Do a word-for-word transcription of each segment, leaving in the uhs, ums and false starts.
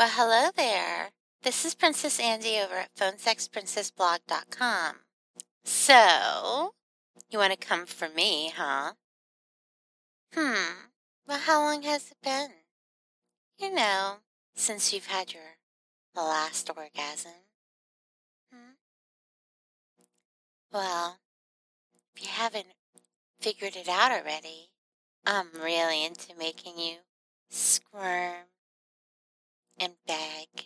Well, hello there. This is Princess Andy over at phone sex princess blog dot com. So, you want to come for me, huh? Hmm. Well, how long has it been? You know, since you've had your last orgasm. Hmm? Well, if you haven't figured it out already, I'm really into making you squirm and beg.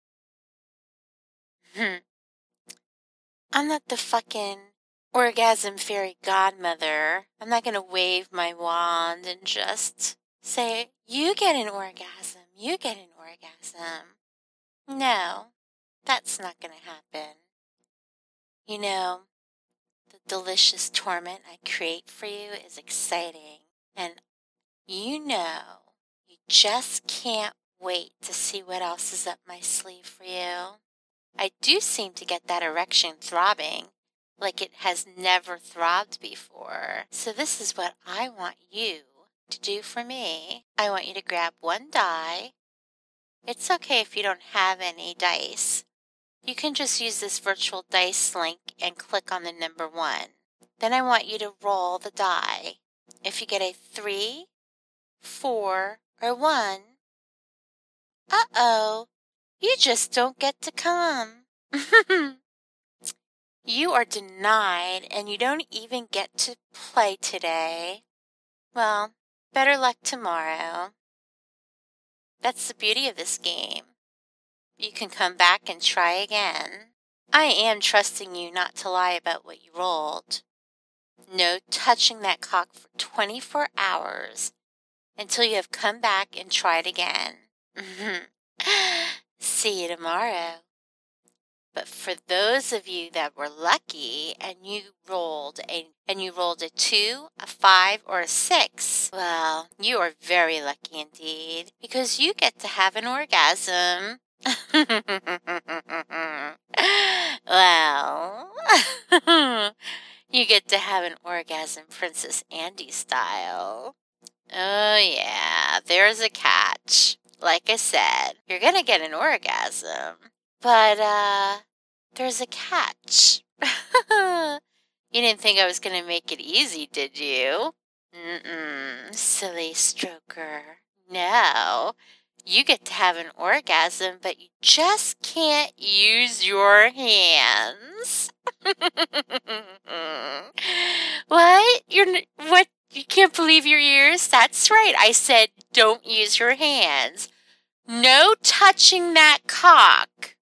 Hmm. I'm not the fucking orgasm fairy godmother. I'm not going to wave my wand and just say, you get an orgasm, you get an orgasm. No, that's not going to happen. You know, the delicious torment I create for you is exciting. And you know, you just can't wait to see what else is up my sleeve for you. I do seem to get that erection throbbing like it has never throbbed before. So this is what I want you to do for me. I want you to grab one die. It's okay if you don't have any dice. You can just use this virtual dice link and click on the number one. Then I want you to roll the die. If you get a three, four, or one, uh-oh, you just don't get to come. You are denied and you don't even get to play today. Well, better luck tomorrow. That's the beauty of this game. You can come back and try again. I am trusting you not to lie about what you rolled. No touching that cock for twenty-four hours until you have come back and tried again. See you tomorrow. But for those of you that were lucky and you rolled a and you rolled a two, a five, or a six, well, you are very lucky indeed because you get to have an orgasm. Well, you get to have an orgasm Princess Andy style. Oh yeah, there's a catch. Like I said, you're gonna get an orgasm. But, uh, there's a catch. You didn't think I was going to make it easy, did you? Mm-mm, silly stroker. No. You get to have an orgasm, but you just can't use your hands. What? You're, what? You can't believe your ears? That's right. I said don't use your hands. No touching that cock.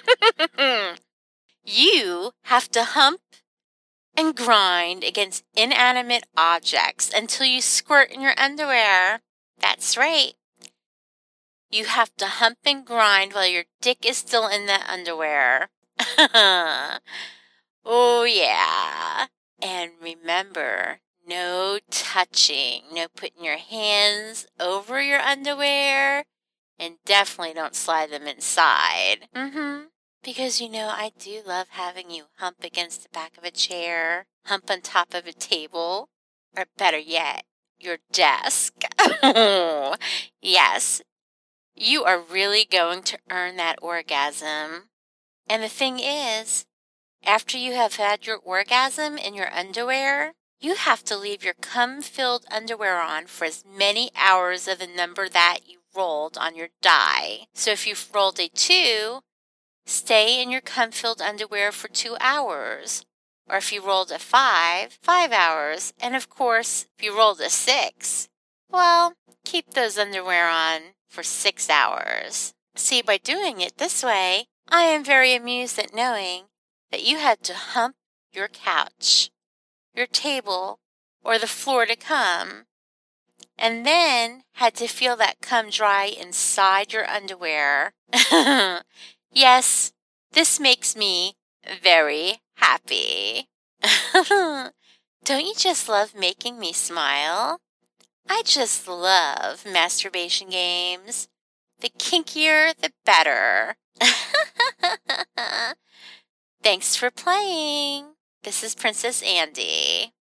You have to hump and grind against inanimate objects until you squirt in your underwear. That's right. You have to hump and grind while your dick is still in the underwear. Oh, yeah. And remember, no touching, no putting your hands over your underwear, and definitely don't slide them inside. Mm-hmm. Because, you know, I do love having you hump against the back of a chair, hump on top of a table, or better yet, your desk. Yes, you are really going to earn that orgasm. And the thing is, after you have had your orgasm in your underwear, you have to leave your cum-filled underwear on for as many hours of the number that you rolled on your die. So if you've rolled a two, stay in your cum-filled underwear for two hours. Or if you rolled a five, five hours. And of course, if you rolled a six, well, keep those underwear on for six hours. See, by doing it this way, I am very amused at knowing that you had to hump your couch, your table, or the floor to come, and then had to feel that cum dry inside your underwear. Yes, this makes me very happy. Don't you just love making me smile? I just love masturbation games. The kinkier, the better. Thanks for playing. This is Princess Andy.